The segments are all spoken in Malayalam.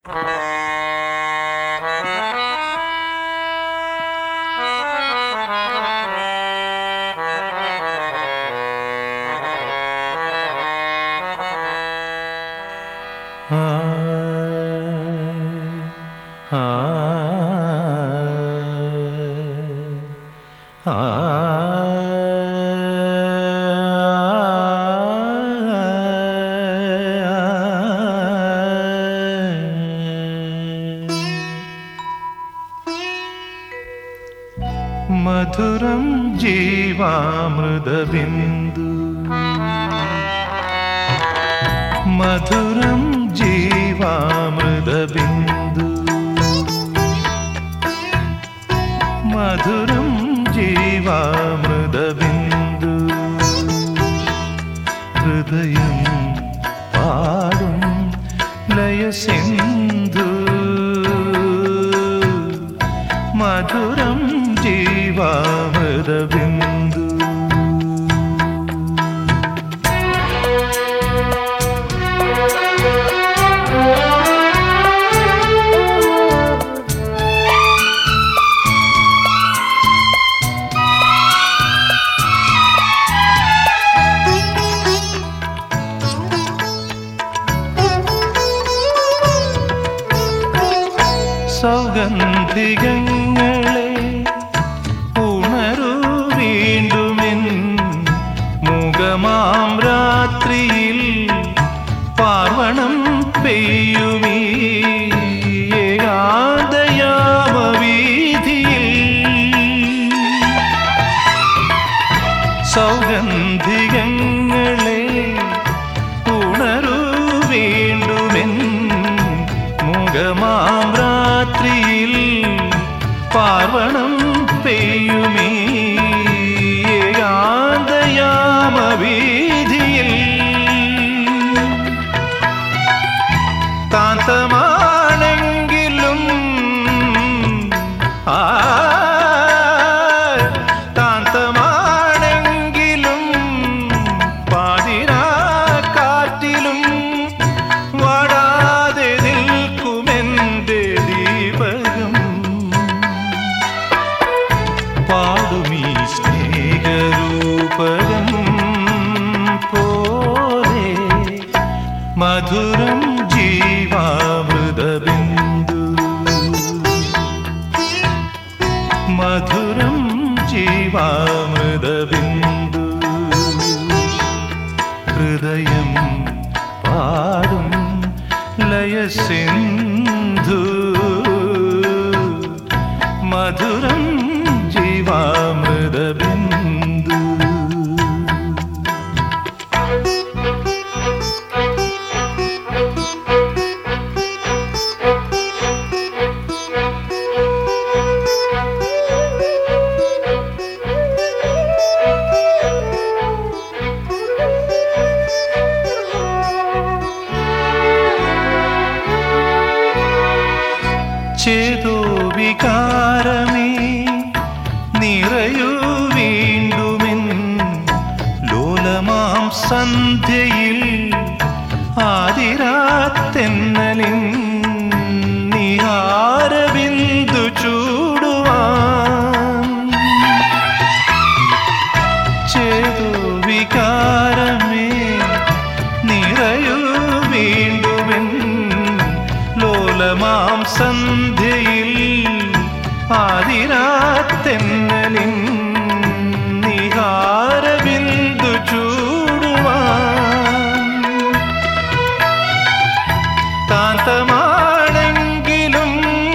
മധുരം ജീവാമൃതബിന്ദു മധുരം ജീവാമൃതബിന്ദു മധുരം ജീവാമൃതബിന്ദു ഹൃദയം പാടും ലയസിന്ധു മധുരം ജീവാമൃതബിന്ദു സൗഗന്ധികങ്ങളെ ഉണരൂ വീണ്ടുമെൻ മുഖമാം രാത്രിയിൽ പാർവണം പെയ്യുമീ ഏകാന്തയാമവീഥിയിൽ സൗഗന്ധികങ്ങളെ ഉണരൂ വീണ്ടുമെൻ മുഖമാം രാത്രിയിൽ പാർവണം പെയ്യുമീ ഏകാന്തയാമവീഥിയിൽ താന്തമാണെങ്കിലും താന്തമാണെങ്കിലും പാതിരാ കാറ്റിലും വാടാതെ നിൽക്കുമെന്റെ ദീപകം പാടുമീ സ്നേഹരൂപകം പോലെ മധുരം ജീവാമൃതബിന്ദു മധുരം ജീവാമൃതബിന്ദു ഹൃദയം പാടും ലയസിന്ധു മധുരം ജീവാമൃതബിന്ദു ചേതോ വികാരമേ നിറയൂ വീണ്ടുമെൻ ലോലമാം സന്ധ്യയിൽ ആതിരാത്തെന്നലിൻ നിഹാരബിന്ദു ചൂടുവാൻ ചേതോ വികാരമേ നിറയൂ വീണ്ടുമെൻ ലോലമാം സന്ധ്യയിൽ ആതിരാത്തെന്നലിൻ നിഹാരബിന്ദു ചൂടുവാൻ താന്തമാണെങ്കിലും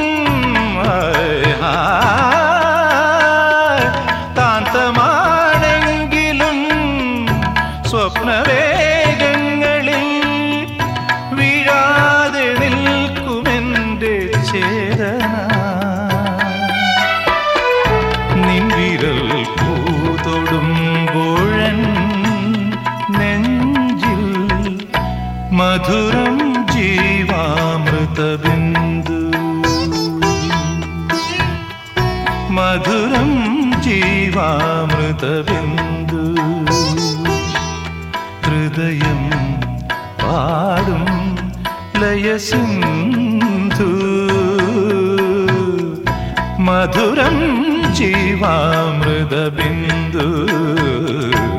താന്തമാണെങ്കിലും സ്വപ്നവേഗങ്ങളിൽ വീഴാതെ നിൽക്കുമെന്റെ ചേതന നിൻവിരൽ പൂതൊടുമ്പോഴൻ നെഞ്ചിൽ മധുരം ജീവാമൃതബിന്ദു മധുരം ജീവാമൃതബിന്ദു ഹൃദയം പാടും ലയസിന്ധു മധുരം ജീവാമൃത ബിന്ദു